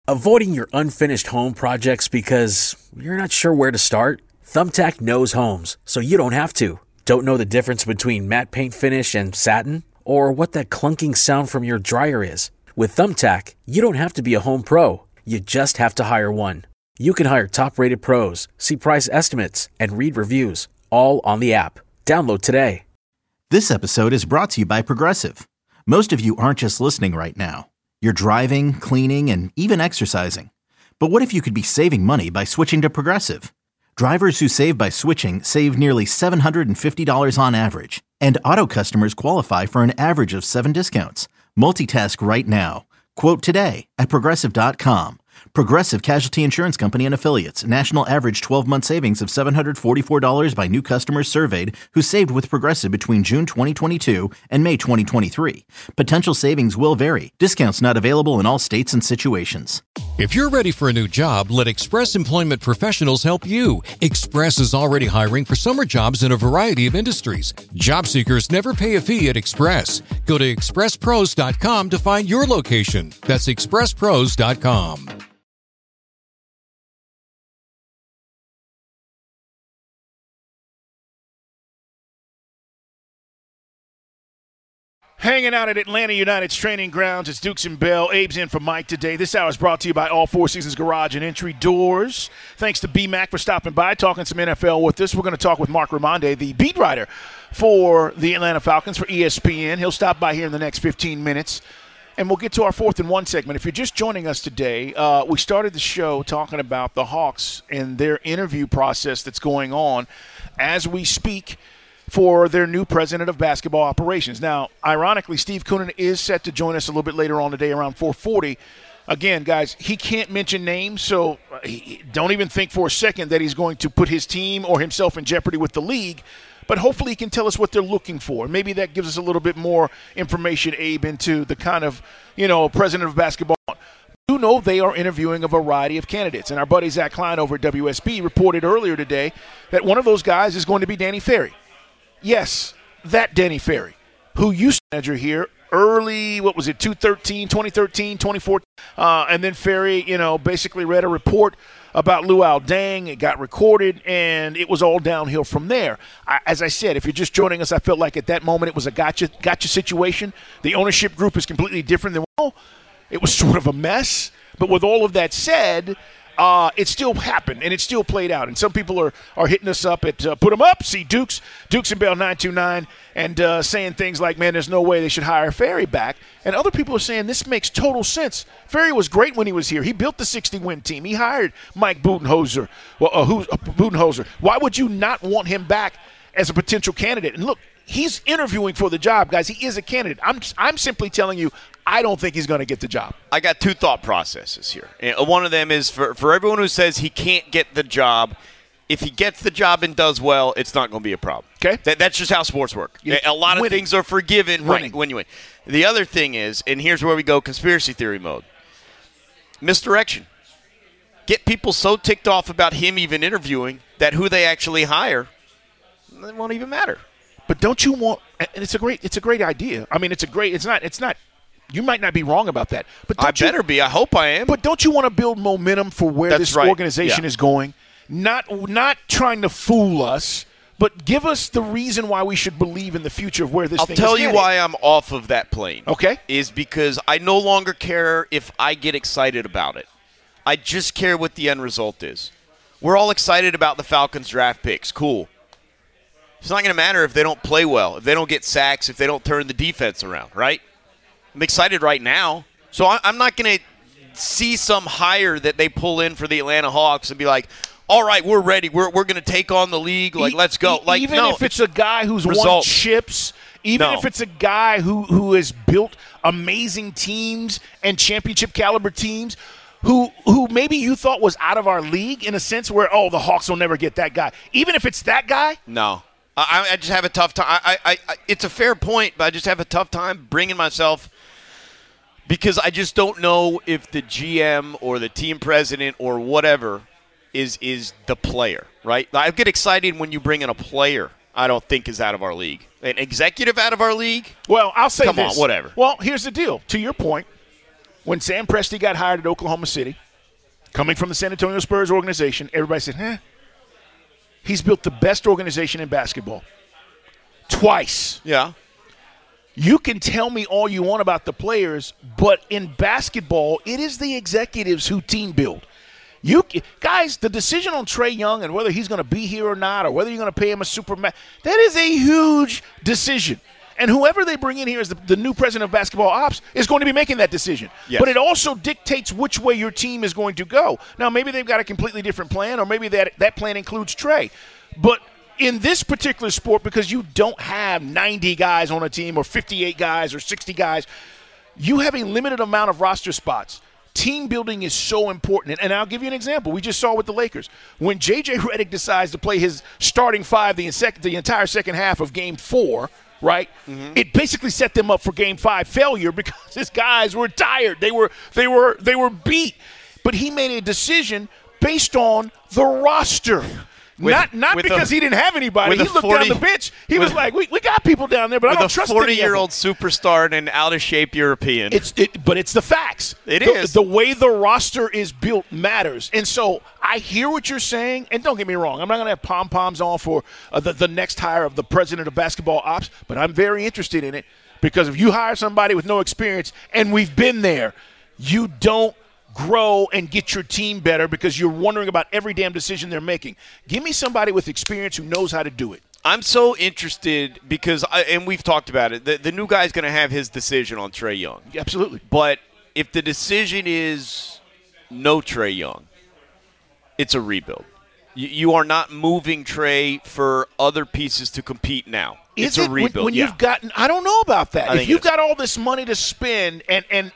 Avoiding your unfinished home projects because you're not sure where to start? Thumbtack knows homes, so you don't have to. Don't know the difference between matte paint finish and satin? Or what that clunking sound from your dryer is? With Thumbtack, you don't have to be a home pro. You just have to hire one. You can hire top-rated pros, see price estimates, and read reviews, all on the app. Download today. This episode is brought to you by Progressive. Most of you aren't just listening right now. You're driving, cleaning, and even exercising. But what if you could be saving money by switching to Progressive? Drivers who save by switching save nearly $750 on average. And auto customers qualify for an average of 7 discounts. Multitask right now. Quote today at Progressive.com. Progressive Casualty Insurance Company and Affiliates. National average 12-month savings of $744 by new customers surveyed who saved with Progressive between June 2022 and May 2023. Potential savings will vary. Discounts not available in all states and situations. If you're ready for a new job, let Express Employment Professionals help you. Express is already hiring for summer jobs in a variety of industries. Job seekers never pay a fee at Express. Go to expresspros.com to find your location. That's expresspros.com. Hanging out at Atlanta United's training grounds, it's Dukes and Bell. Abe's in for Mike today. This hour is brought to you by All Four Seasons Garage and Entry Doors. Thanks to BMAC for stopping by, talking some NFL with us. We're going to talk with Marc Raimondi, the beat writer for the Atlanta Falcons for ESPN. He'll stop by here in the next 15 minutes, and we'll get to our 4th and 1 segment. If you're just joining us today, we started the show talking about the Hawks and their interview process that's going on as we speak for their new president of basketball operations. Now, ironically, Steve Koonin is set to join us a little bit later on today around 4:40. Again, guys, he can't mention names, so don't even think for a second that he's going to put his team or himself in jeopardy with the league. But hopefully he can tell us what they're looking for. Maybe that gives us a little bit more information, Abe, into the kind of, president of basketball. You know they are interviewing a variety of candidates. And our buddy Zach Klein over at WSB reported earlier today that one of those guys is going to be Danny Ferry. Yes, that Danny Ferry, who used to manager here early, 2013, 2014. And then Ferry, basically read a report about Luol Deng. It got recorded, and it was all downhill from there. As I said, if you're just joining us, I felt like at that moment it was a gotcha situation. The ownership group is completely different than, it was sort of a mess. But with all of that said, it still happened, and it still played out. And some people are hitting us up at Put 'em Up, see Dukes and Bell 929, and saying things like, man, there's no way they should hire Ferry back. And other people are saying this makes total sense. Ferry was great when he was here. He built the 60-win team. He hired Mike Budenholzer. Budenholzer. Why would you not want him back as a potential candidate? And look, he's interviewing for the job, guys. He is a candidate. I'm simply telling you, I don't think he's going to get the job. I got 2 thought processes here. One of them is for everyone who says he can't get the job, if he gets the job and does well, it's not going to be a problem. Okay. That's just how sports work. A lot of things are forgiven when you win. The other thing is, and here's where we go conspiracy theory mode, misdirection. Get people so ticked off about him even interviewing that who they actually hire, it won't even matter. But don't you want – and it's a great idea. I mean, it's not – you might not be wrong about that. But I better be. I hope I am. But don't you want to build momentum for where this organization is going? Not trying to fool us, but give us the reason why we should believe in the future of where this thing is headed. I'll tell you why I'm off of that plane. Okay. Is because I no longer care if I get excited about it. I just care what the end result is. We're all excited about the Falcons draft picks. Cool. It's not going to matter if they don't play well, if they don't get sacks, if they don't turn the defense around, right? I'm excited right now. So I'm not going to see some hire that they pull in for the Atlanta Hawks and be like, all right, we're ready. We're going to take on the league. Let's go. If it's a guy who's won chips, if it's a guy who has built amazing teams and championship caliber teams, who maybe you thought was out of our league in a sense where, the Hawks will never get that guy. Even if it's that guy? No. I just have a tough time. It's a fair point, but I just have a tough time bringing myself because I just don't know if the GM or the team president or whatever is the player, right? I get excited when you bring in a player I don't think is out of our league. An executive out of our league? Well, I'll say Come on, whatever. Well, here's the deal. To your point, When Sam Presti got hired at Oklahoma City, coming from the San Antonio Spurs organization, everybody said, he's built the best organization in basketball. Twice. Yeah. You can tell me all you want about the players, but in basketball, it is the executives who team build. Guys, the decision on Trae Young and whether he's going to be here or not, or whether you're going to pay him a supermax, that is a huge decision. And whoever they bring in here as the new president of basketball ops is going to be making that decision. Yes. But it also dictates which way your team is going to go. Now, maybe they've got a completely different plan, or maybe that plan includes Trae. But in this particular sport, because you don't have 90 guys on a team or 58 guys or 60 guys, you have a limited amount of roster spots. Team building is so important. And I'll give you an example. We just saw with the Lakers. When J.J. Redick decides to play his starting five the entire second half of Game 4, right? Mm-hmm. It basically set them up for Game 5 failure because his guys were tired. They were beat. But he made a decision based on the roster. Not because he didn't have anybody. He looked down the bench. He was like, we got people down there, but I don't trust them. With a 40-year-old superstar and an out-of-shape European. But it's the facts. It is. The way the roster is built matters. And so I hear what you're saying, and don't get me wrong. I'm not going to have pom-poms on for the next hire of the president of basketball ops, but I'm very interested in it because if you hire somebody with no experience, and we've been there, you don't grow and get your team better because you're wondering about every damn decision they're making. Give me somebody with experience who knows how to do it. I'm so interested because, and we've talked about it, the new guy's going to have his decision on Trae Young. Absolutely. But if the decision is no Trae Young, it's a rebuild. You are not moving Trae for other pieces to compete now. It's a rebuild. When you've gotten, I don't know about that. If you've got all this money to spend, and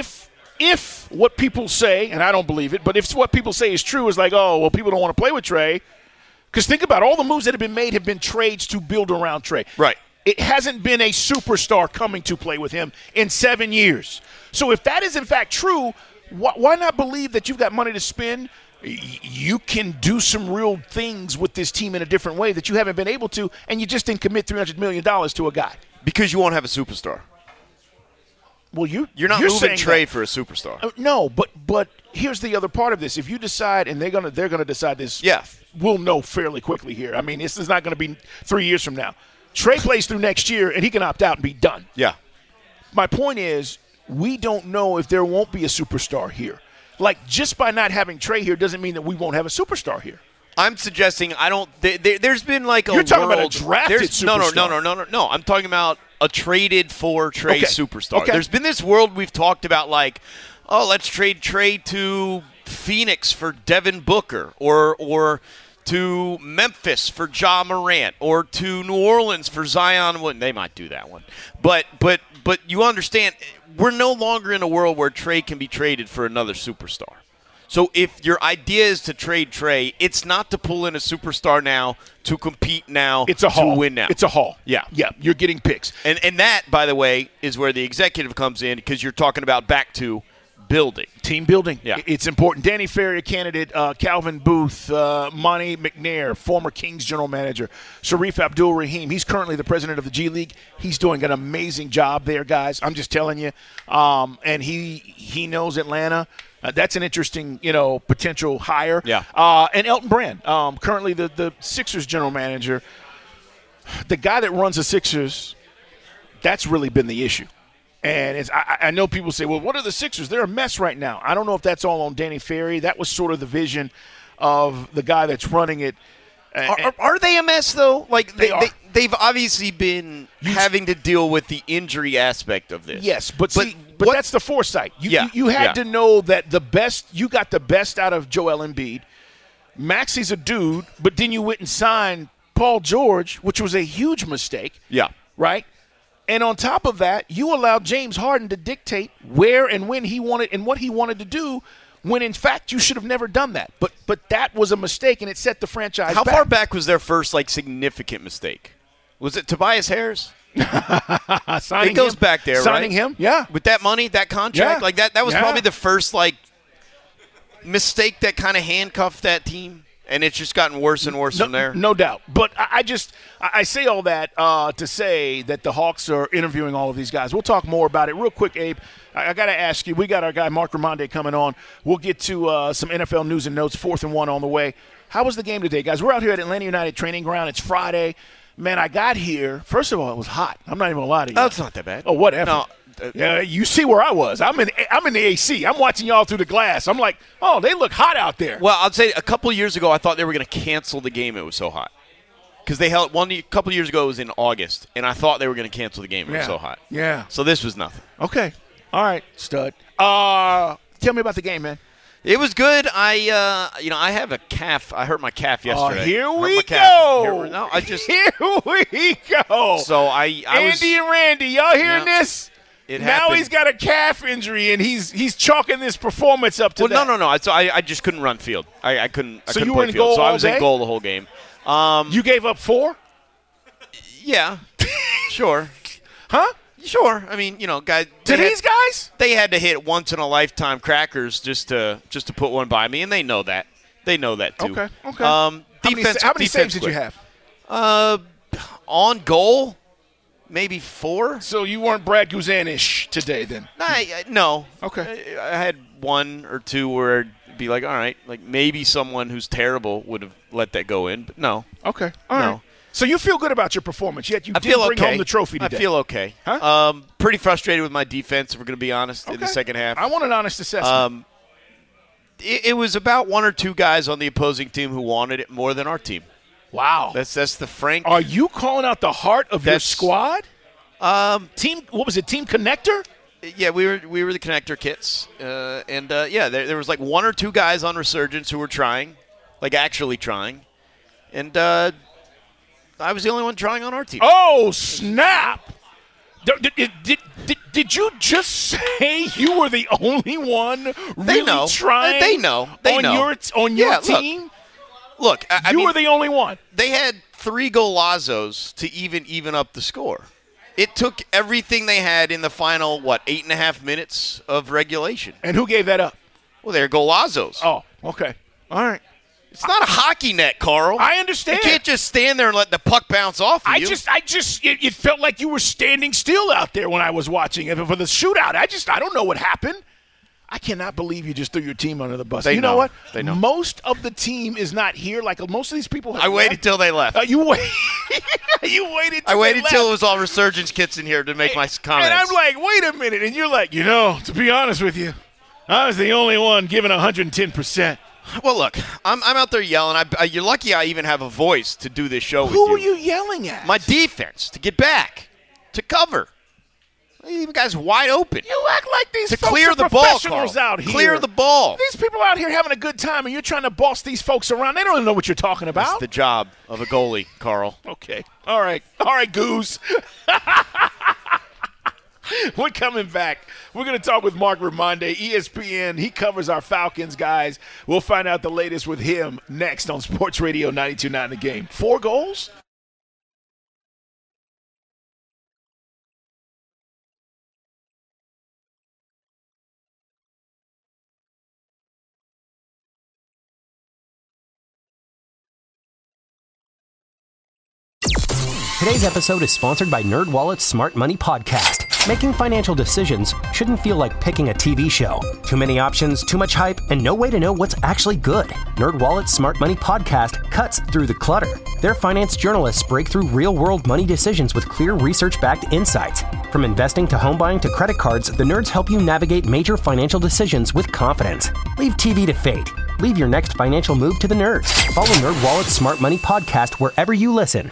if what people say, and I don't believe it, but if what people say is true, is like, oh, well, people don't want to play with Trae. Because think about it, all the moves that have been made have been trades to build around Trae. Right. It hasn't been a superstar coming to play with him in 7 years. So if that is in fact true, why not believe that you've got money to spend? You can do some real things with this team in a different way that you haven't been able to, and you just didn't commit $300 million to a guy. Because you won't have a superstar. Well, you're not moving Trae for a superstar. No, but here's the other part of this. If you decide, and they're gonna decide this, we'll know fairly quickly here. I mean, this is not going to be 3 years from now. Trae plays through next year, and he can opt out and be done. Yeah. My point is, we don't know if there won't be a superstar here. Like, just by not having Trae here doesn't mean that we won't have a superstar here. I'm suggesting there's been like a You're talking about a drafted superstar. No. I'm talking about a traded for Trae superstar. Okay. There's been this world we've talked about like, oh, let's trade Trae to Phoenix for Devin Booker or to Memphis for Ja Morant or to New Orleans for Zion. Well, they might do that one. But you understand, we're no longer in a world where Trae can be traded for another superstar. So if your idea is to trade Trae, it's not to pull in a superstar now, to compete now, it's a haul. To win now. It's a haul. Yeah. You're getting picks. And that, by the way, is where the executive comes in because you're talking about back to building. Team building. Yeah. It's important. Danny Ferry candidate, Calvin Booth, Monty McNair, former Kings general manager, Sharif Abdul-Rahim. He's currently the president of the G League. He's doing an amazing job there, guys. I'm just telling you. And he knows Atlanta. That's an interesting, potential hire. Yeah. And Elton Brand, currently the Sixers general manager. The guy that runs the Sixers, that's really been the issue. And I know people say, well, what are the Sixers? They're a mess right now. I don't know if that's all on Danny Ferry. That was sort of the vision of the guy that's running it. Are they a mess, though? Like they've obviously been having to deal with the injury aspect of this. Yes, but that's the foresight. You had to know that you got the best out of Joel Embiid. Maxi's a dude, but then you went and signed Paul George, which was a huge mistake. Yeah. Right? And on top of that, you allowed James Harden to dictate where and when he wanted and what he wanted to do, when in fact you should have never done that. But that was a mistake, and it set the franchise How back. far back was their first significant mistake? Was it Tobias Harris? It goes back there, Signing right? him, yeah. With that money, that contract, Yeah. that was Yeah. probably the first mistake that kind of handcuffed that team. And it's just gotten worse and worse from there. No doubt. But I say all that to say that the Hawks are interviewing all of these guys. We'll talk more about it. Real quick, Abe, I got to ask you, we got our guy Mark Raimondi coming on. We'll get to some NFL news and notes, 4th and 1 on the way. How was the game today, guys? We're out here at Atlanta United Training Ground. It's Friday. Man, I got here. First of all, it was hot. I'm not even going to lie to you. Oh, it's not that bad. Oh, whatever. No. Yeah, you see where I was. I'm in the AC. I'm watching y'all through the glass. I'm like, oh, they look hot out there. Well, I'd say a couple years ago, I thought they were going to cancel the game. It was so hot. Because they held one a couple years ago. It was in August, and I thought they were going to cancel the game. It was so hot. Yeah. So this was nothing. Okay. All right, stud. Tell me about the game, man. It was good. I have a calf. I hurt my calf yesterday. Here we Here we go. So Andy and Randy, y'all hearing this? It now happened. he's got a calf injury, and he's chalking this performance up to that. No. I just couldn't run field. I couldn't. So I couldn't you play were in field. goal So all I was day? in goal the whole game. You gave up 4? Yeah. Sure. Huh? Sure. I mean, guys. To these guys? They had to hit once in a lifetime crackers just to put one by me, and they know that. They know that too. Okay. How many saves did you have? On goal, maybe 4. So you weren't Brad Guzan-ish today then? No. Okay. I had 1 or 2 where I'd be like, all right, like maybe someone who's terrible would have let that go in, but no. Okay. All right. So you feel good about your performance, yet you did bring home the trophy today. I feel okay. Huh? Pretty frustrated with my defense, if we're going to be honest, in the second half. I want an honest assessment. It was about 1 or 2 guys on the opposing team who wanted it more than our team. Wow. That's the frank. Are you calling out the heart of your squad? Team, what was it, Team Connector? Yeah, we were the connector kits. There was like 1 or 2 guys on Resurgence who were trying, like actually trying. And I was the only one trying on our team. Oh, snap! Did you just say you were the only one really trying? They know. On your team? Look, I mean, were the only one. They had 3 golazos to even up the score. It took everything they had in the final, 8.5 minutes of regulation. And who gave that up? Well, they're golazos. Oh, okay. All right. It's not a hockey net, Carl. I understand. You can't just stand there and let the puck bounce off of you. It felt like you were standing still out there when I was watching it for the shootout. I don't know what happened. I cannot believe you just threw your team under the bus. You know what? They know. Most of the team is not here. Like most of these people have I waited till they left. You waited. I waited till it was all Resurgence kits in here to make my comments. And I'm like, wait a minute. And you're like, to be honest with you, I was the only one giving 110%. Well, look, I'm out there yelling. You're lucky I even have a voice to do this show with you. Who were you yelling at? My defense, to get back, to cover. You guys wide open. You act like these folks clear are the ball, professionals Carl. out here. Clear the ball. These people out here having a good time, and you're trying to boss these folks around. They don't even know what you're talking about. That's the job of a goalie, Carl. Okay. All right, Goose. We're coming back. We're going to talk with Mark Raimondi, ESPN. He covers our Falcons, guys. We'll find out the latest with him next on Sports Radio 92.9 The Game. 4 goals? Today's episode is sponsored by NerdWallet's Smart Money Podcast. Making financial decisions shouldn't feel like picking a TV show. Too many options, too much hype, and no way to know what's actually good. NerdWallet's Smart Money Podcast cuts through the clutter. Their finance journalists break through real-world money decisions with clear research-backed insights. From investing to home buying to credit cards, the nerds help you navigate major financial decisions with confidence. Leave TV to fate. Leave your next financial move to the nerds. Follow NerdWallet's Smart Money Podcast wherever you listen.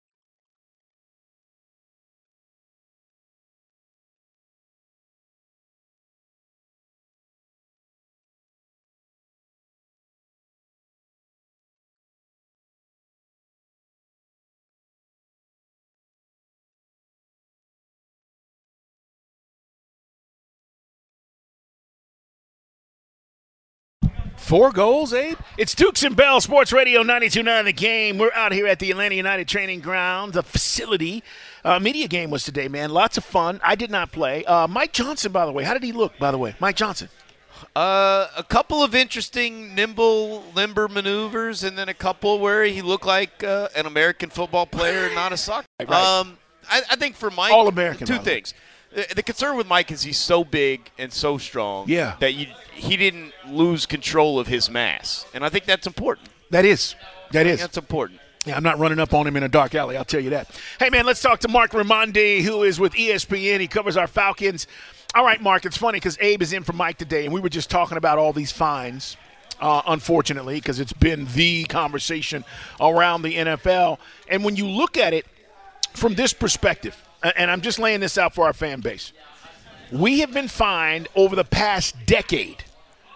Four goals, Abe? It's Dukes and Bell, Sports Radio 92.9 The Game. We're out here at the Atlanta United Training Ground, the facility. Media game was today, man. Lots of fun. I did not play. Mike Johnson, by the way. How did he look, by the way? Mike Johnson. A couple of interesting limber maneuvers, and then a couple where he looked like an American football player, not a soccer. Right. I think for Mike, All-American, two things. The concern with Mike is he's so big and so strong that he didn't lose control of his mass, and I think that's important. That is. That's important. Yeah, I'm not running up on him in a dark alley, I'll tell you that. Hey, man, let's talk to Mark Raimondi, who is with ESPN. He covers our Falcons. All right, Mark, it's funny because Abe is in for Mike today, and we were just talking about all these fines, unfortunately, because it's been the conversation around the NFL. And when you look at it from this perspective, and I'm just laying this out for our fan base, we have been fined over the past decade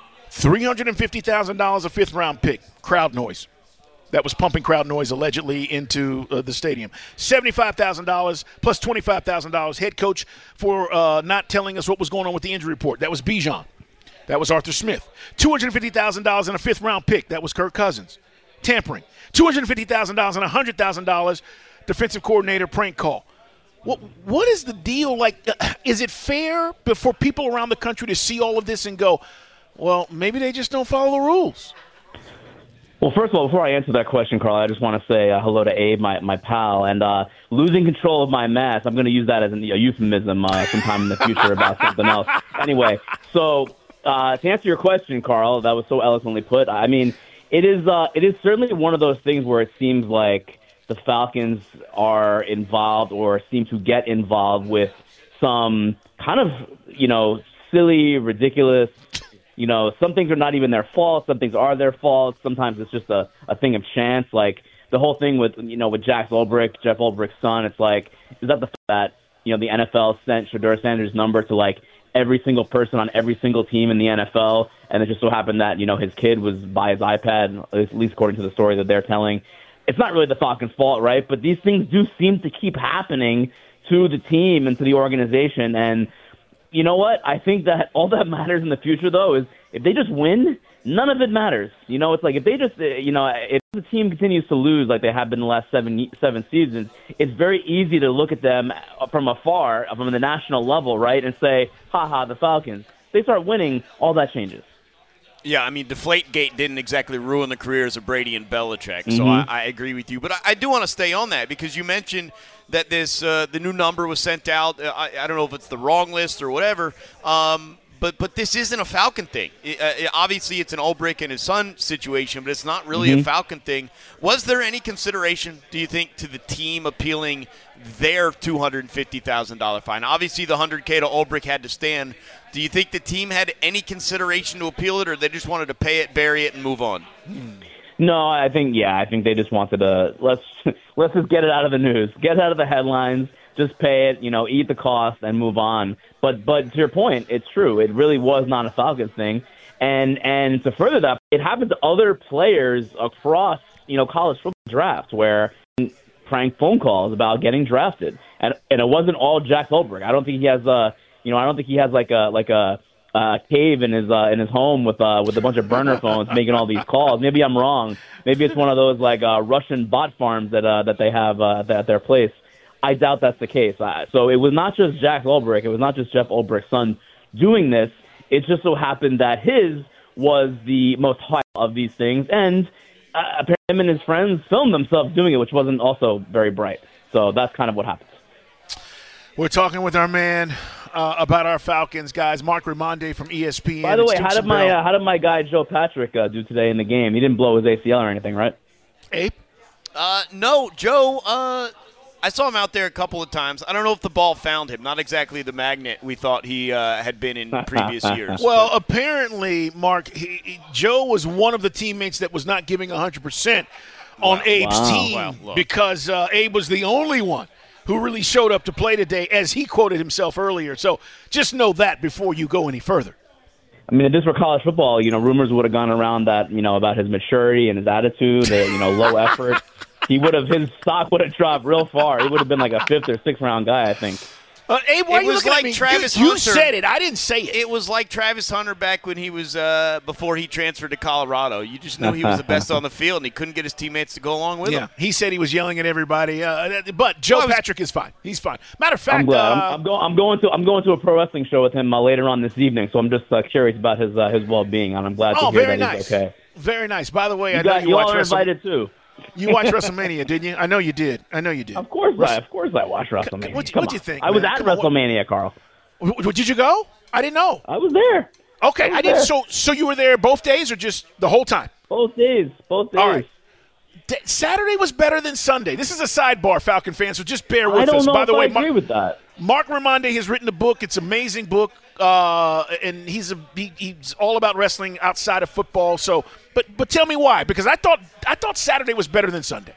$350,000 a fifth-round pick, crowd noise. That was pumping crowd noise allegedly into the stadium. $75,000 plus $25,000 head coach for not telling us what was going on with the injury report. That was Bijan. That was Arthur Smith. $250,000 and a fifth-round pick. That was Kirk Cousins. Tampering. $250,000 and $100,000 defensive coordinator prank call. What is the deal? Like, is it fair for people around the country to see all of this and go, well, maybe they just don't follow the rules? Well, first of all, before I answer that question, Carl, I just want to say hello to Abe, my pal, and losing control of my mass. I'm going to use that as a euphemism sometime in the future about something else. Anyway, so to answer your question, Carl, that was so eloquently put. I mean, it is certainly one of those things where it seems like the Falcons are involved or seem to get involved with some kind of, silly, ridiculous. Some things are not even their fault. Some things are their fault. Sometimes it's just a thing of chance. Like the whole thing with Jeff Ulbricht's son. It's like, is that the fact that, the NFL sent Shedeur Sanders' number to like every single person on every single team in the NFL. And it just so happened that, his kid was by his iPad, at least according to the story that they're telling. It's not really the Falcons' fault, right? But these things do seem to keep happening to the team and to the organization. And you know what? I think that all that matters in the future, though, is if they just win, none of it matters. It's like if they just, if the team continues to lose like they have been the last seven seasons, it's very easy to look at them from afar, from the national level, right, and say, ha, the Falcons. If they start winning, all that changes. Yeah, I mean, Deflategate didn't exactly ruin the careers of Brady and Belichick, so I agree with you. But I do want to stay on that because you mentioned that this the new number was sent out. I don't know if it's the wrong list or whatever, but this isn't a Falcon thing. Obviously, it's an Ulbrich and his son situation, but it's not really a Falcon thing. Was there any consideration, do you think, to the team appealing their $250,000 fine? Obviously, the $100K to Ulbrich had to stand. Do you think the team had any consideration to appeal it, or they just wanted to pay it, bury it, and move on? No, I think they just wanted to let's just get it out of the news, get it out of the headlines, just pay it, eat the cost and move on. But to your point, it's true. It really was not a Falcons thing, and to further that, it happened to other players across college football drafts where prank phone calls about getting drafted, and it wasn't all Jack Ulbrich. I don't think he has like a cave in his home with a bunch of burner phones making all these calls. Maybe I'm wrong. Maybe it's one of those like Russian bot farms that they have at their place. I doubt that's the case. So it was not just Jack Ulbrich. It was not just Jeff Ulbricht's son doing this. It just so happened that his was the most high of these things, and apparently him and his friends filmed themselves doing it, which wasn't also very bright. So that's kind of what happened. We're talking with our man about our Falcons, guys. Mark Raimondi from ESPN. By the way, how did my guy Joe Patrick do today in the game? He didn't blow his ACL or anything, right? Abe? No, Joe. I saw him out there a couple of times. I don't know if the ball found him. Not exactly the magnet we thought he had been in previous years. Well, apparently, Mark, Joe was one of the teammates that was not giving 100% on Abe's team because Abe was the only one who really showed up to play today, as he quoted himself earlier. So just know that before you go any further. I mean, if this were college football, rumors would have gone around that, about his maturity and his attitude, low effort. His stock would have dropped real far. He would have been like a 5th or 6th round guy, I think. Abe, why It you was looking like at me? Travis You Hunter. said it. I didn't say it. It was like Travis Hunter back when he was before he transferred to Colorado. You just knew he was the best on the field, and he couldn't get his teammates to go along with him. He said he was yelling at everybody. But Joe Patrick is fine. He's fine. Matter of fact, I'm glad. I'm going to a pro wrestling show with him later on this evening, so I'm just curious about his well-being, and I'm glad to hear that he's okay. Very nice. By the way, I You know got you you watched all are invited too. You watched WrestleMania, didn't you? I know you did. Of course I watched WrestleMania. What'd you think? I was man? at WrestleMania, Carl. Did you go? I didn't know. I was there. Okay, I didn't. So you were there both days or just the whole time? Both days. All right. Saturday was better than Sunday. This is a sidebar, Falcon fans, so just bear with us. I don't know By the way, I agree with that. Mark Raimondi has written a book. It's an amazing book, and he's all about wrestling outside of football. So, but tell me why? Because I thought Saturday was better than Sunday.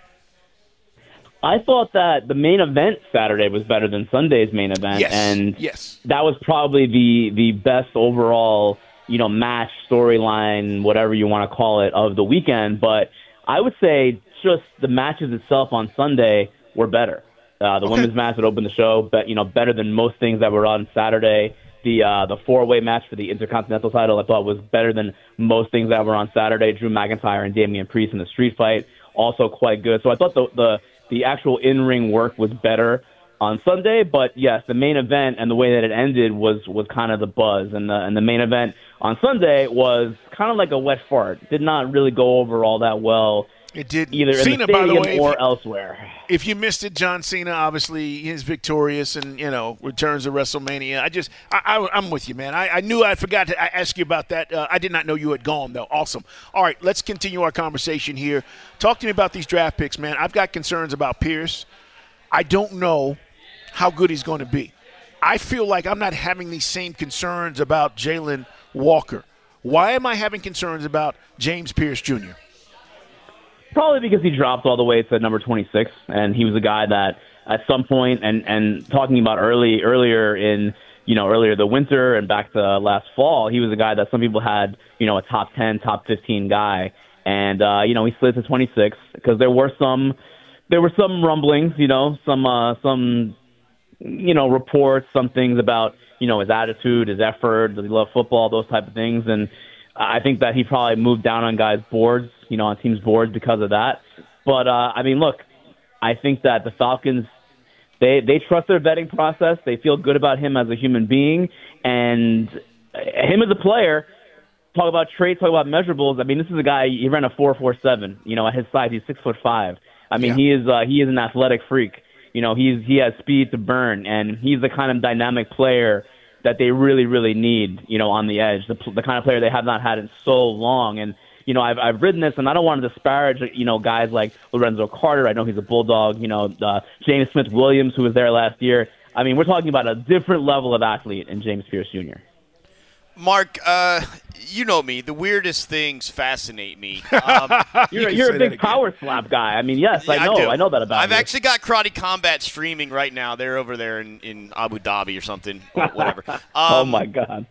I thought that the main event Saturday was better than Sunday's main event, and that was probably the best overall, match, storyline, whatever you want to call it, of the weekend. But I would say just the matches itself on Sunday were better. The women's match that opened the show, but better than most things that were on Saturday. The four-way match for the Intercontinental title I thought was better than most things that were on Saturday. Drew McIntyre and Damian Priest in the street fight, also quite good. So I thought the actual in-ring work was better on Sunday, but yes, the main event and the way that it ended was kind of the buzz, and the main event on Sunday was kind of like a wet fart. Did not really go over all that well. It did either Cena, in the stadium by the way, or elsewhere. If you missed it, John Cena obviously is victorious and returns to WrestleMania. I'm with you, man. I knew I forgot to ask you about that. I did not know you had gone though. Awesome. All right, let's continue our conversation here. Talk to me about these draft picks, man. I've got concerns about Pierce. I don't know how good he's going to be. I feel like I'm not having these same concerns about Jalen Walker. Why am I having concerns about James Pierce Jr.? Probably because he dropped all the way to number 26, and he was a guy that at some point, and talking about earlier the winter and back to last fall, he was a guy that some people had, a top 10, top 15 guy, and he slid to 26 because there were some rumblings, some reports, some things about his attitude, his effort, does he love football, those type of things, and I think that he probably moved down on guys' boards, on teams' boards because of that. But, look, I think that the Falcons, they trust their vetting process. They feel good about him as a human being. And him as a player, talk about traits, talk about measurables. This is a guy, he ran a 4.47. At his size, he's 6'5". He is an athletic freak. He has speed to burn, and he's the kind of dynamic player that they really, really need, on the edge, the kind of player they have not had in so long. And, I've written this, and I don't want to disparage, guys like Lorenzo Carter. I know he's a Bulldog, James Smith-Williams, who was there last year. We're talking about a different level of athlete in James Pierce Jr. Mark, you know me. The weirdest things fascinate me. You're a big power slap guy. Yes, I know. I know that about you. I've actually got Karate Combat streaming right now. They're over there in Abu Dhabi or something, whatever. Oh, my God.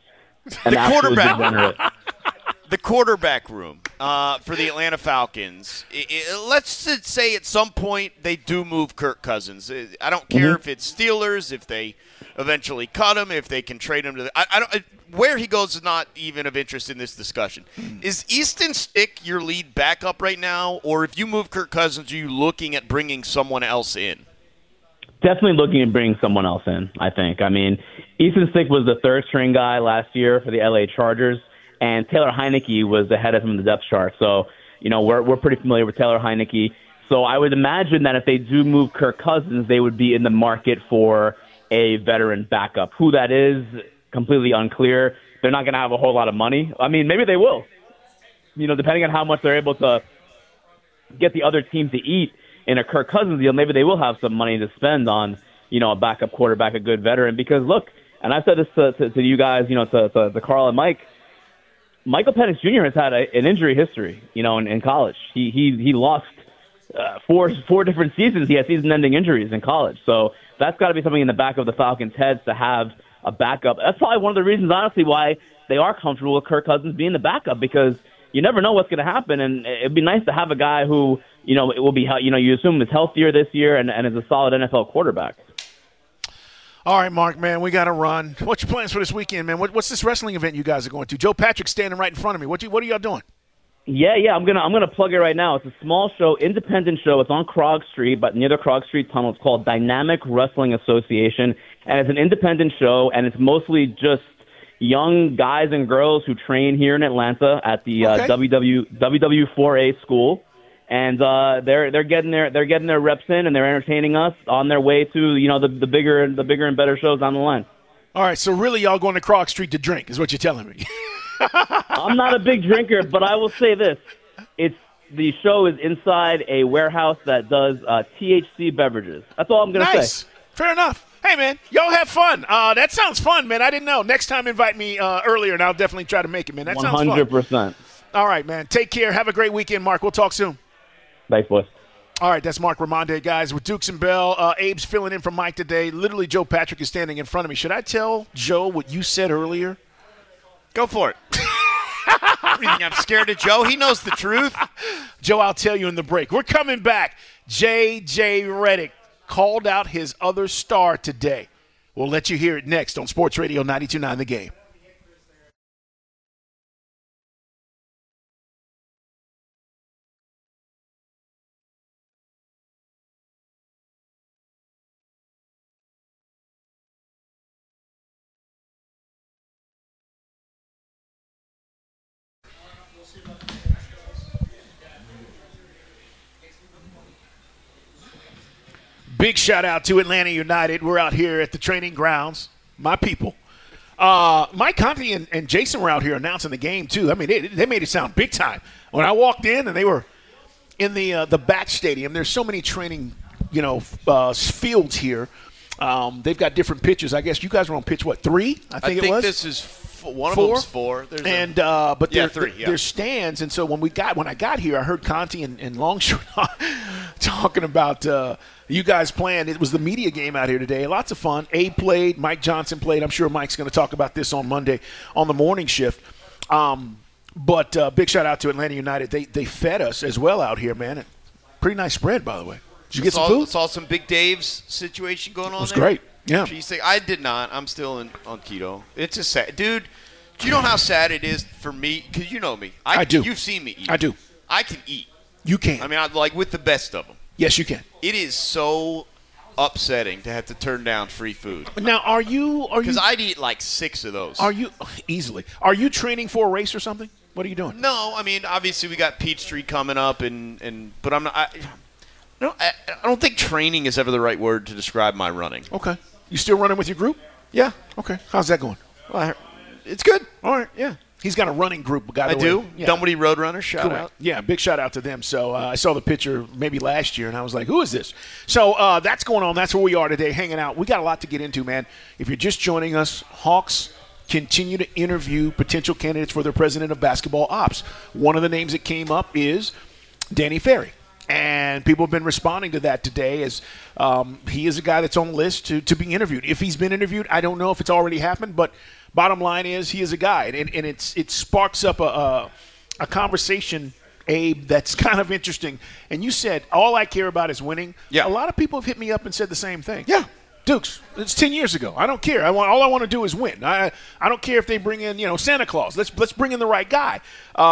The quarterback room for the Atlanta Falcons. Let's say at some point they do move Kirk Cousins. I don't care if it's Steelers, if they eventually cut him, if they can trade him to where he goes is not even of interest in this discussion. Is Easton Stick your lead backup right now, or if you move Kirk Cousins, are you looking at bringing someone else in? Definitely looking at bringing someone else in, I think. Easton Stick was the third-string guy last year for the L.A. Chargers, and Taylor Heineke was ahead of him in the depth chart. So, we're pretty familiar with Taylor Heineke. So I would imagine that if they do move Kirk Cousins, they would be in the market for a veteran backup. Who that is, completely unclear. They're not going to have a whole lot of money. Maybe they will. Depending on how much they're able to get the other team to eat in a Kirk Cousins deal, maybe they will have some money to spend on, a backup quarterback, a good veteran. Because, look, and I've said this to you guys, to Carl and Mike, Michael Penix Jr. has had an injury history, in college. He lost four different seasons. He had season-ending injuries in college. So that's got to be something in the back of the Falcons' heads to have a backup. That's probably one of the reasons, honestly, why they are comfortable with Kirk Cousins being the backup, because you never know what's going to happen, and it'd be nice to have a guy who, it will be, you assume is healthier this year and is a solid NFL quarterback. All right, Mark, man, we got to run. What's your plans for this weekend, man? What's this wrestling event you guys are going to? Joe Patrick's standing right in front of me. What are y'all doing? Yeah, I'm gonna plug it right now. It's a small show, independent show. It's on Krog Street, but near the Krog Street Tunnel. It's called Dynamic Wrestling Association, and it's an independent show, and it's mostly just young guys and girls who train here in Atlanta at the WW4A school, and they're getting their reps in, and they're entertaining us on their way to the bigger and better shows down the line. All right, so really y'all going to Krog Street to drink is what you're telling me. I'm not a big drinker, but I will say this: the show is inside a warehouse that does THC beverages. That's all I'm gonna say. Nice, fair enough. Hey, man, y'all have fun. That sounds fun, man. I didn't know. Next time, invite me earlier, and I'll definitely try to make it, man. That sounds fun. 100%. All right, man. Take care. Have a great weekend, Mark. We'll talk soon. Thanks, boys. All right, that's Mark Ramonde, guys, with Dukes and Bell. Abe's filling in for Mike today. Literally, Joe Patrick is standing in front of me. Should I tell Joe what you said earlier? Go for it. You think I'm scared of Joe? He knows the truth. Joe, I'll tell you in the break. We're coming back. J.J. Redick called out his other star today. We'll let you hear it next on Sports Radio 92.9 The Game. Big shout out to Atlanta United. We're out here at the training grounds. My people. Mike Conti and Jason were out here announcing the game, too. I mean, they made it sound big time. When I walked in and they were in the back stadium, there's so many training, fields here. They've got different pitches. I guess you guys were on pitch, 3? I think it was? This is one four? of them's 4. But three, yeah. There's stands, and so when I got here, I heard Conti and Longshore talking about you guys playing. It was the media game out here today. Lots of fun. Abe played. Mike Johnson played. I'm sure Mike's going to talk about this on Monday on the morning shift. But big shout out to Atlanta United. They fed us as well out here, man. Pretty nice spread, by the way. Did you get some food? Saw some Big Dave's situation going on. It was great. Yeah. I did not. I'm still on keto. It's just sad. Dude, do you know how sad it is for me? Because you know me. I do. You've seen me eat. I do. I can eat. You can. I mean, like with the best of them. Yes, you can. It is so upsetting to have to turn down free food. Now, are you? Because I'd eat like 6 of those. Are you easily? Are you training for a race or something? What are you doing? No, I mean, obviously we got Peachtree coming up, but I'm not. I don't think training is ever the right word to describe my running. Okay. You still running with your group? Yeah. Okay. How's that going? Well, it's good. All right. Yeah. He's got a running group. I do. Yeah. Dunwoody Roadrunners, shout out. Yeah, big shout out to them. So I saw the picture maybe last year, and I was like, who is this? So that's going on. That's where we are today, hanging out. We got a lot to get into, man. If you're just joining us, Hawks continue to interview potential candidates for their president of basketball ops. One of the names that came up is Danny Ferry. And people have been responding to that today as he is a guy that's on the list to be interviewed. If he's been interviewed, I don't know if it's already happened, but bottom line is he is a guy. And it sparks up a conversation, Abe, that's kind of interesting. And you said, all I care about is winning. Yeah. A lot of people have hit me up and said the same thing. Yeah. Dukes, it's 10 years ago. I don't care. All I want to do is win. I don't care if they bring in, Santa Claus. Let's bring in the right guy.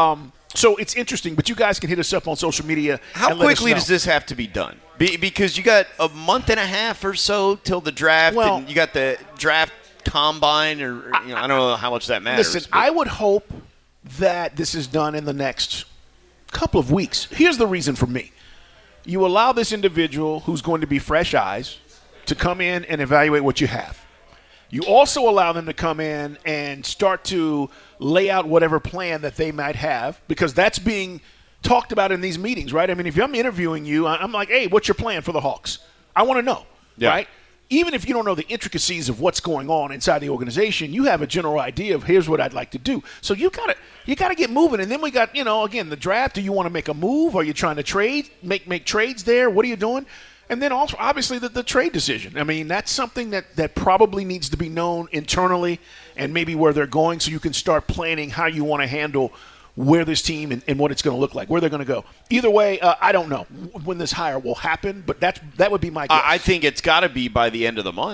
So it's interesting, but you guys can hit us up on social media. How quickly does this have to be done? Because you got a month and a half or so till the draft, and you got the draft combine, or I don't know how much that matters. Listen, I would hope that this is done in the next couple of weeks. Here's the reason for me. You allow this individual who's going to be fresh eyes to come in and evaluate what you have. You also allow them to come in and start to lay out whatever plan that they might have, because that's being talked about in these meetings, right? I mean, if I'm interviewing you, I'm like, hey, what's your plan for the Hawks? I want to know, right? Even if you don't know the intricacies of what's going on inside the organization, you have a general idea of here's what I'd like to do. So you gotta get moving. And then we got, again, the draft. Do you want to make a move? Are you trying to trade? Make trades there? What are you doing? And then also, obviously, the trade decision. I mean, that's something that probably needs to be known internally and maybe where they're going, so you can start planning how you want to handle where this team and what it's going to look like, where they're going to go. Either way, I don't know when this hire will happen, but that would be my guess. I think it's got to be by the end of the month.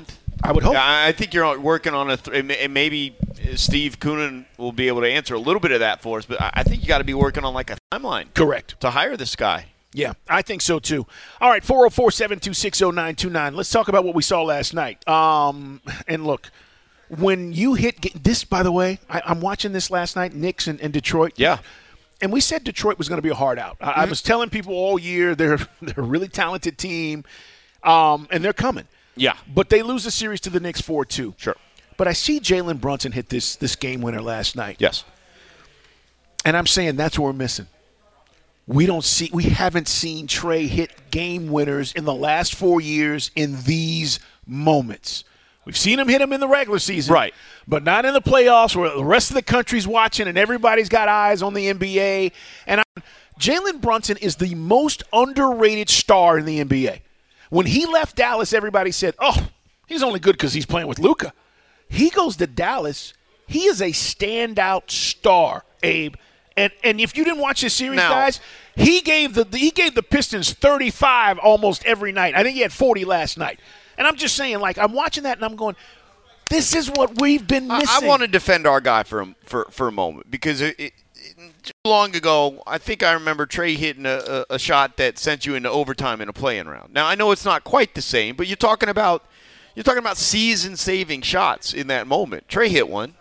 I would hope. Yeah, I think you're working on and maybe Steve Koonin will be able to answer a little bit of that for us, but I think you got to be working on like a timeline. Correct. To hire this guy. Yeah, I think so too. All right, 404-726-0929. Let's talk about what we saw last night. And look, when you hit this, by the way, I'm watching this last night, Knicks and Detroit. Yeah. And we said Detroit was going to be a hard out. I was telling people all year they're a really talented team, and they're coming. Yeah. But they lose the series to the Knicks 4-2. Sure. But I see Jalen Brunson hit this game winner last night. Yes. And I'm saying that's what we're missing. We haven't seen Trey hit game winners in the last 4 years in these moments. We've seen him hit them in the regular season. Right. But not in the playoffs where the rest of the country's watching and everybody's got eyes on the NBA. And Jalen Brunson is the most underrated star in the NBA. When he left Dallas, everybody said, oh, he's only good because he's playing with Luka. He goes to Dallas. He is a standout star, Abe. And if you didn't watch this series, guys, he gave the Pistons 35 almost every night. I think he had 40 last night. And I'm just saying, like, I'm watching that and I'm going, this is what we've been missing. I want to defend our guy for a moment because too long ago, I think I remember Trey hitting a shot that sent you into overtime in a play-in round. Now I know it's not quite the same, but you're talking about season-saving shots in that moment. Trey hit one.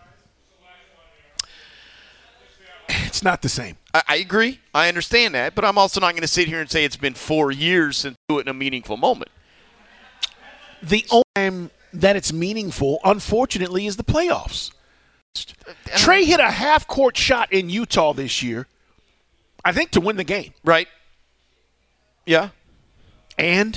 It's not the same. I agree. I understand that, but I'm also not going to sit here and say it's been 4 years since do it in a meaningful moment. The only time that it's meaningful, unfortunately, is the playoffs. Trey hit a half-court shot in Utah this year, I think, to win the game. Right. Yeah. And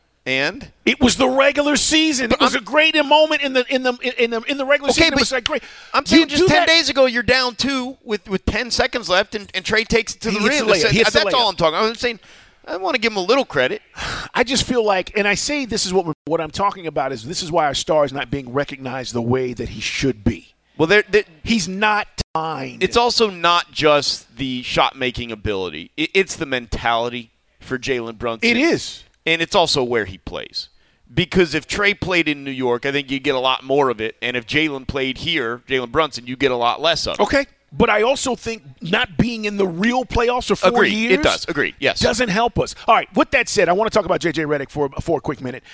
it was the regular season. It was a great moment in the regular season. It was like great. I'm saying just 10 days ago, you're down 2 with 10 seconds left, and Trey takes it to the rim. That's all I'm talking about. I'm saying I want to give him a little credit. I just feel like, and I say this is what I'm talking about is this is why our star is not being recognized the way that he should be. Well, he's not timed. It's also not just the shot-making ability. It's the mentality for Jalen Brunson. It is. And it's also where he plays. Because if Trey played in New York, I think you'd get a lot more of it. And if Jalen played here, Jalen Brunson, you get a lot less of it. Okay. But I also think not being in the real playoffs for 4 years. It does. Agreed. Yes. Doesn't help us. All right. With that said, I want to talk about J.J. Redick for a quick minute.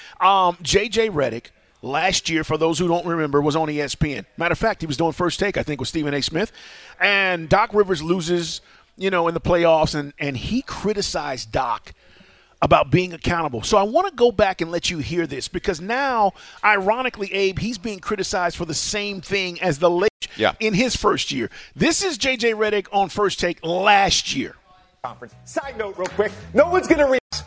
J.J. Redick, last year, for those who don't remember, was on ESPN. Matter of fact, he was doing First Take, I think, with Stephen A. Smith. And Doc Rivers loses, in the playoffs, and he criticized Doc about being accountable. So I want to go back and let you hear this because now, ironically, Abe, he's being criticized for the same thing as the late in his first year. This is J.J. Redick on First Take last year. Side note real quick. No one's going to react.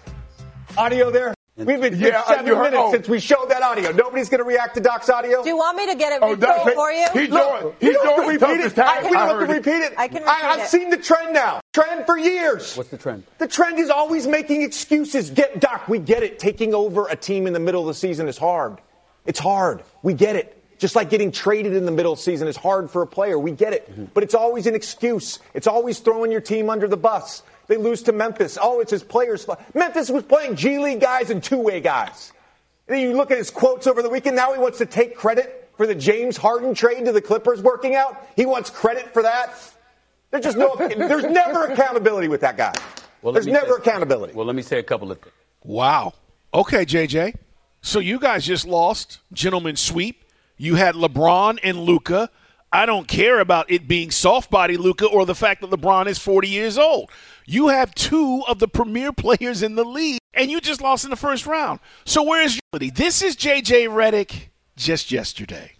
Audio there? We've been 7 minutes since we showed that audio. Nobody's going to react to Doc's audio? Do you want me to get it repeated for you? You don't have to repeat it. We don't have to repeat it. I can repeat I've seen the trend now. Trend for years. What's the trend? The trend is always making excuses. Doc, we get it. Taking over a team in the middle of the season is hard. It's hard. We get it. Just like getting traded in the middle of the season is hard for a player. We get it. Mm-hmm. But it's always an excuse. It's always throwing your team under the bus. They lose to Memphis. Oh, it's his players' fault. Memphis was playing G League guys and two-way guys. And then you look at his quotes over the weekend. Now he wants to take credit for the James Harden trade to the Clippers working out. He wants credit for that. There's never accountability with that guy. Well, there's never accountability. Well, let me say a couple of things. Wow. Okay, JJ. So you guys just lost gentleman's sweep. You had LeBron and Luka. I don't care about it being soft-body Luka or the fact that LeBron is 40 years old. You have two of the premier players in the league, and you just lost in the first round. So where is your ability? This is J.J. Redick just yesterday.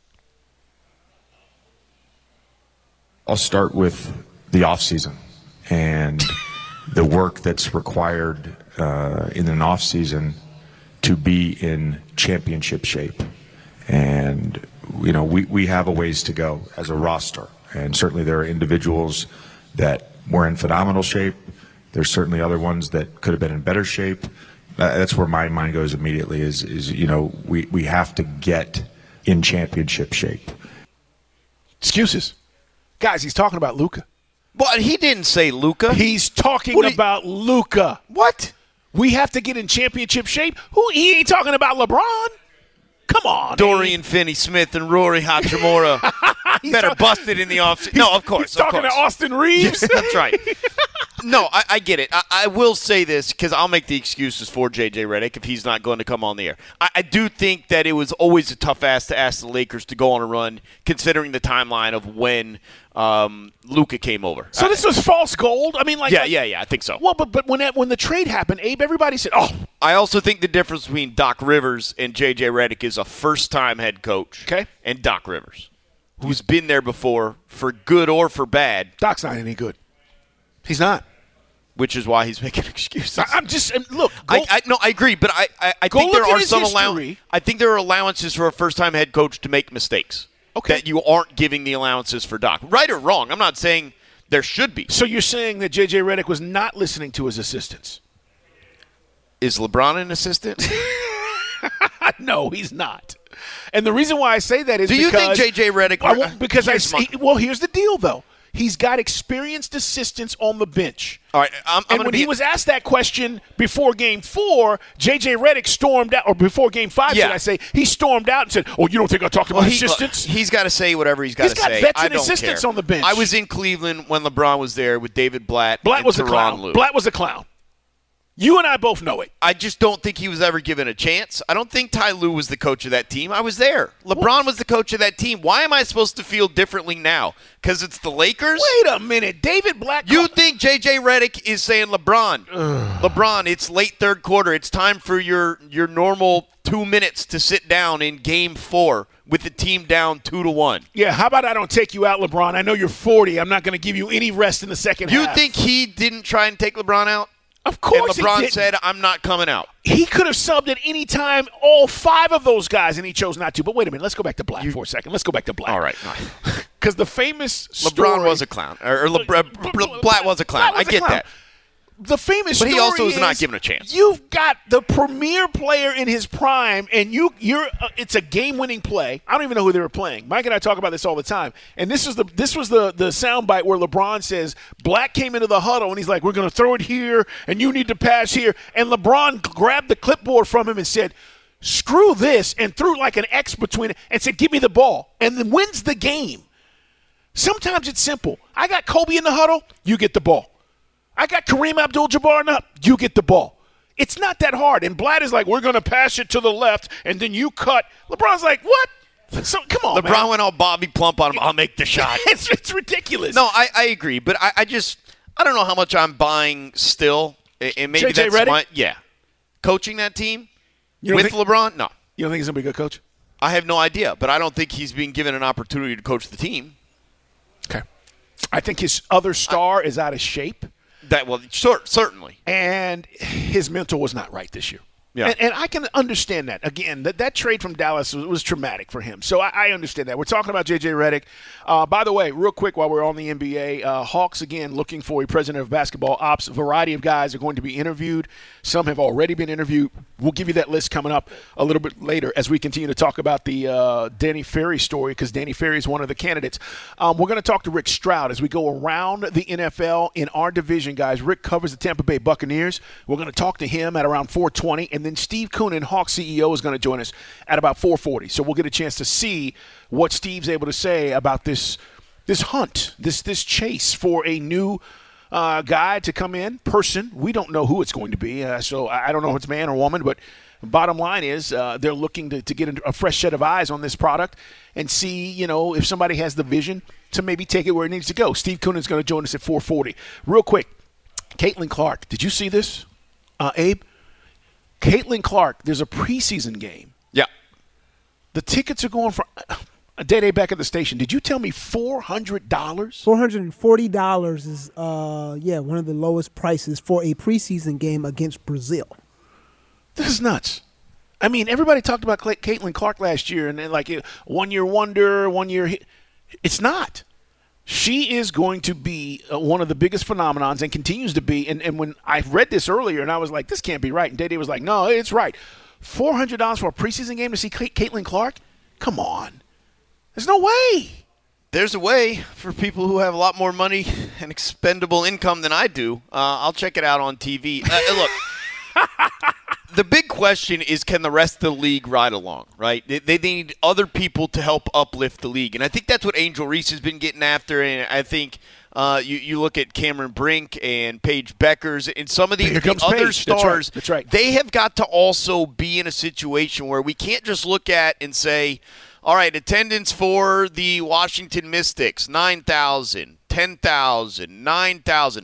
I'll start with the offseason and the work that's required in an offseason to be in championship shape. And, we have a ways to go as a roster. And certainly there are individuals that were in phenomenal shape. There's certainly other ones that could have been in better shape. That's where my mind goes immediately is we have to get in championship shape. Excuses. Guys, he's talking about Luka. But he didn't say Luka. He's talking about Luka. What? We have to get in championship shape? He ain't talking about LeBron. Come on, Dorian Finney-Smith and Rory Hachimura that are busted in the offseason. No, of course. He's talking to Austin Reeves. Yes, that's right. No, I get it. I will say this because I'll make the excuses for J.J. Redick if he's not going to come on the air. I do think that it was always a tough ask to ask the Lakers to go on a run considering the timeline of when Luka came over. So this was false gold? I mean, Yeah, I think so. Well, but when the trade happened, Abe, everybody said, oh. I also think the difference between Doc Rivers and J.J. Redick is a first-time head coach and Doc Rivers, who's been there before for good or for bad. Doc's not any good. He's not. Which is why he's making excuses. I'm just look. I agree, but I think there are some allowances. I think there are allowances for a first-time head coach to make mistakes. Okay. That you aren't giving the allowances for Doc, right or wrong. I'm not saying there should be. So you're saying that J.J. Redick was not listening to his assistants? Is LeBron an assistant? No, he's not. And the reason why I say that is do you think J.J. Redick? Because here's the deal, though. He's got experienced assistants on the bench. All right, and when he was asked that question before Game 4, J.J. Redick stormed out, or before Game 5, should I say, he stormed out and said, "Oh, you don't think I talked about assistants?" He's got to say whatever he's got to say. He's got veteran assistants on the bench. I was in Cleveland when LeBron was there with David Blatt. Blatt was a clown. Lue. Blatt was a clown. You and I both know it. I just don't think he was ever given a chance. I don't think Ty Lue was the coach of that team. I was there. LeBron was the coach of that team. Why am I supposed to feel differently now? Because it's the Lakers? Wait a minute. David Blatt. You think J.J. Redick is saying, LeBron, it's late third quarter. It's time for your normal 2 minutes to sit down in Game 4 with the team down 2-1. Yeah, how about I don't take you out, LeBron? I know you're 40. I'm not going to give you any rest in the second half. You think he didn't try and take LeBron out? Of course and LeBron he didn't. said, I'm not coming out. He could have subbed at any time all 5 of those guys, and he chose not to. But wait a minute. Let's go back to Blatt for a second. Let's go back to Blatt. All right. Because the famous LeBron was a clown. Blatt was a clown. I get that. The famous but story he also was is not given a chance. You've got the premier player in his prime, and you're it's a game-winning play. I don't even know who they were playing. Mike and I talk about this all the time. And this was the soundbite where LeBron says Blatt came into the huddle, and he's like, "We're going to throw it here, and you need to pass here." And LeBron grabbed the clipboard from him and said, "Screw this," and threw like an X between it and said, "Give me the ball," and then wins the game. Sometimes it's simple. I got Kobe in the huddle, you get the ball. I got Kareem Abdul-Jabbar up, you get the ball. It's not that hard. And Blatt is like, "We're going to pass it to the left, and then you cut." LeBron's like, "What?" So come on, LeBron went all Bobby Plump on him. I'll make the shot. It's ridiculous. No, I agree, but I don't know how much I'm buying still. And maybe J.J. that's coaching that team with LeBron. No, you don't think he's gonna be a good coach? I have no idea, but I don't think he's being given an opportunity to coach the team. Okay, I think his other star is out of shape. Certainly. And his mental was not right this year. Yeah. And I can understand that. Again, that trade from Dallas was traumatic for him. So I understand that. We're talking about J.J. Redick. By the way, real quick while we're on the NBA, Hawks, again, looking for a president of basketball ops. A variety of guys are going to be interviewed. Some have already been interviewed. We'll give you that list coming up a little bit later as we continue to talk about the Danny Ferry story, because Danny Ferry is one of the candidates. We're going to talk to Rick Stroud as we go around the NFL in our division, guys. Rick covers the Tampa Bay Buccaneers. We're going to talk to him at around 4:20, and then Steve Koonin, Hawks CEO, is going to join us at about 4:40. So we'll get a chance to see what Steve's able to say about this hunt, this chase for a new guy to come in, person. We don't know who it's going to be, so I don't know if it's man or woman, but bottom line is they're looking to get a fresh set of eyes on this product and see, if somebody has the vision to maybe take it where it needs to go. Steve Koonin is going to join us at 4:40. Real quick, Caitlin Clark, did you see this, Abe? Caitlin Clark, there's a preseason game. Yeah. The tickets are going for a day back at the station. Did you tell me $400? $440 is, one of the lowest prices for a preseason game against Brazil. This is nuts. I mean, everybody talked about Caitlin Clark last year, and then like 1 year wonder, 1 year hit. It's not. She is going to be one of the biggest phenomenons and continues to be. And when I read this earlier, and I was like, this can't be right. And Day was like, no, it's right. $400 for a preseason game to see Caitlin Clark? Come on. There's no way. There's a way for people who have a lot more money and expendable income than I do. I'll check it out on TV. Look, The big question is, can the rest of the league ride along, right? They need other people to help uplift the league. And I think that's what Angel Reese has been getting after. And I think you look at Cameron Brink and Paige Beckers and some of the other stars. That's right. They have got to also be in a situation where we can't just look at and say, all right, attendance for the Washington Mystics, 9,000. 10,000, 9,000,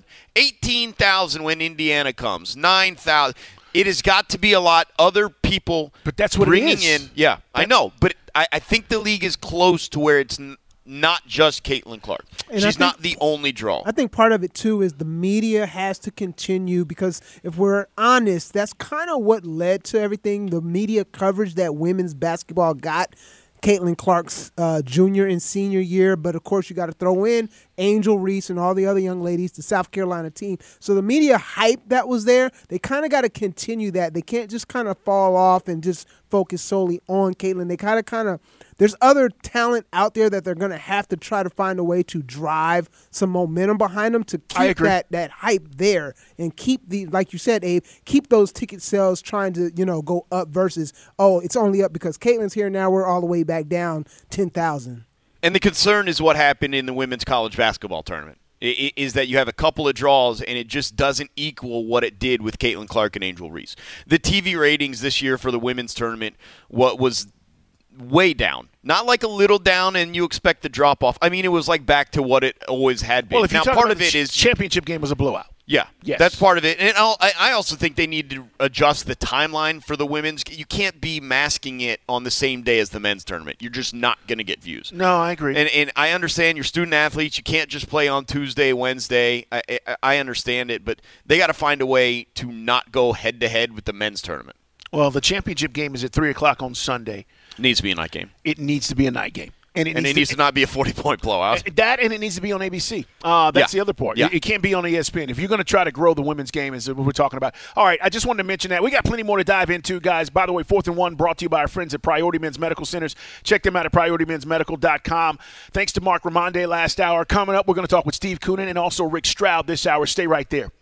18,000 when Indiana comes, 9,000. It has got to be a lot. Other people but that's what bringing it is. in. Yeah, I know. But I think the league is close to where it's not just Caitlin Clark. And She's not the only draw. I think part of it, too, is the media has to continue because if we're honest, that's kind of what led to everything, the media coverage that women's basketball got. Caitlin Clark's junior and senior year, but of course you got to throw in Angel Reese and all the other young ladies, the South Carolina team. So the media hype that was there, they kind of got to continue that. They can't just kind of fall off and just focus solely on Caitlin. They kind of there's other talent out there that they're going to have to try to find a way to drive some momentum behind them to keep that hype there and keep like you said, Abe, keep those ticket sales trying to, go up versus, it's only up because Caitlin's here now, we're all the way back down 10,000. And the concern is what happened in the women's college basketball tournament. Is that you have a couple of draws and it just doesn't equal what it did with Caitlin Clark and Angel Reese. The TV ratings this year for the women's tournament was way down. Not like a little down and you expect the drop off. I mean, it was like back to what it always had been. Well, if now, part of it is championship game was a blowout. Yeah, yes. That's part of it. And I also think they need to adjust the timeline for the women's. You can't be masking it on the same day as the men's tournament. You're just not going to get views. No, I agree. And I understand you're student athletes. You can't just play on Tuesday, Wednesday. I understand it, but they got to find a way to not go head-to-head with the men's tournament. Well, the championship game is at 3 o'clock on Sunday. It needs to be a night game. It needs to be a night game. And it needs to not be a 40-point blowout. That, and it needs to be on ABC. That's the other part. Yeah. It can't be on ESPN. If you're going to try to grow the women's game, is what we're talking about. All right, I just wanted to mention that. We got plenty more to dive into, guys. By the way, 4th and 1 brought to you by our friends at Priority Men's Medical Centers. Check them out at PriorityMen'sMedical.com. Thanks to Mark Ramonde last hour. Coming up, we're going to talk with Steve Koonin and also Rick Stroud this hour. Stay right there.